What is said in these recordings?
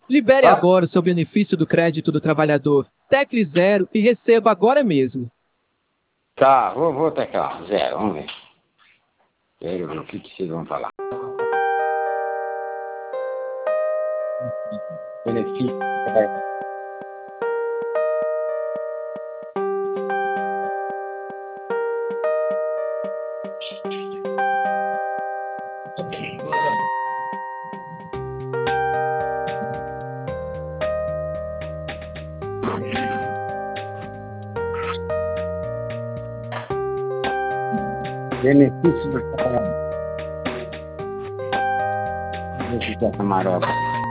Libere Tá? agora o seu benefício do crédito do trabalhador. Tecle zero e receba agora mesmo. Tá, vou teclar. Zero, vamos ver. Quero ver o que vocês vão falar. Benefício. Benefício do trabalhador. Deixa eu ver essa maroba.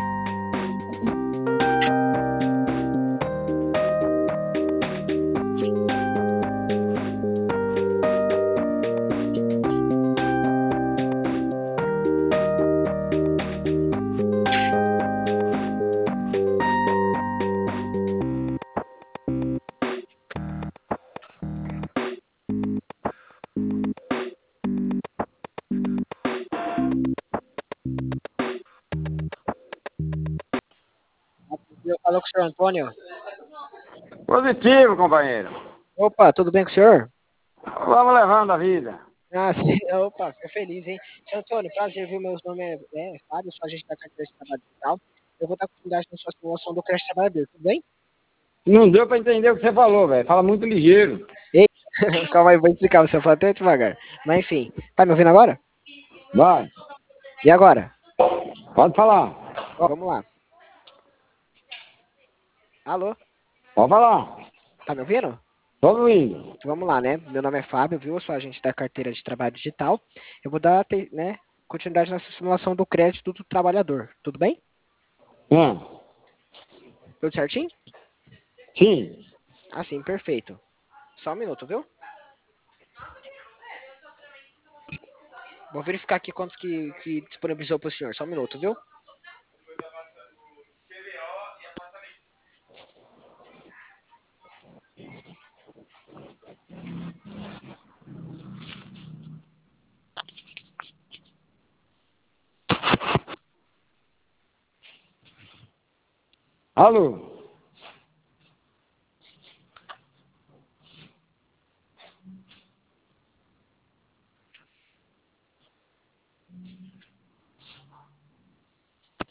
Eu falo com o senhor Antônio. Positivo, companheiro. Opa, tudo bem com o senhor? Vamos levando a vida. Ah, sim. Opa, fico feliz, hein? Senhor Antônio, prazer, viu? Meu nome é Fábio, sou agente da carteira de trabalho digital. Eu vou dar continuidade na sua simulação do crédito trabalhador, tudo bem? Não deu pra entender o que você falou, velho. Fala muito ligeiro. Ei, calma aí, vou explicar, você fala até devagar. Mas enfim, tá me ouvindo agora? Vai, E agora? pode falar. Ó, vamos lá. Alô? Pode falar. Tá me ouvindo? Todo lindo. Vamos lá, né? Meu nome é Fábio, viu? Eu sou agente da carteira de trabalho digital. Eu vou dar, né, continuidade nessa simulação do crédito do trabalhador, tudo bem? Hum, Tudo certinho? sim. Assim, perfeito. Só um minuto, viu? Vou verificar aqui quantos que disponibilizou para o senhor. Só um minuto, viu? Alô?